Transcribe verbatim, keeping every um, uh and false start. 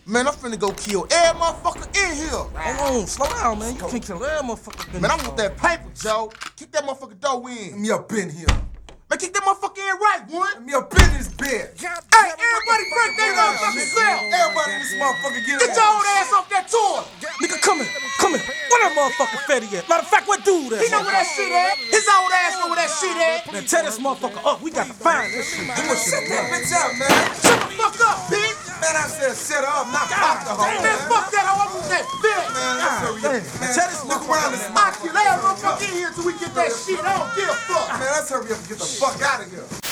Man, I'm finna go kill every motherfucker in here. Hold on, slow down, man. You can't kill every motherfucker. Man, I want that paper, Joe. Kick that motherfucker door in. Let me up in here. Man, kick that motherfucker in right, one. Let me up in this bed. Hey, everybody break their motherfucking self. Everybody in this motherfucker get Get your old ass off that tour. Nigga, come here, come here. Where that motherfucker Fetty at? Matter of fact, what dude He that? know where that shit at. His old ass know where that shit at. Man, tear this motherfucker up. We got to find this shit. Shut that bitch up, man. Shut the fuck up, bitch. Man, I said shut up, not pop the hoe. Man, fuck that hoe. I want that bitch. Man, let's hurry up. Man, Tell this look around this I kill every motherfucker in here till we get that shit. I don't give a fuck. Man, let's hurry up and get the fuck out of here.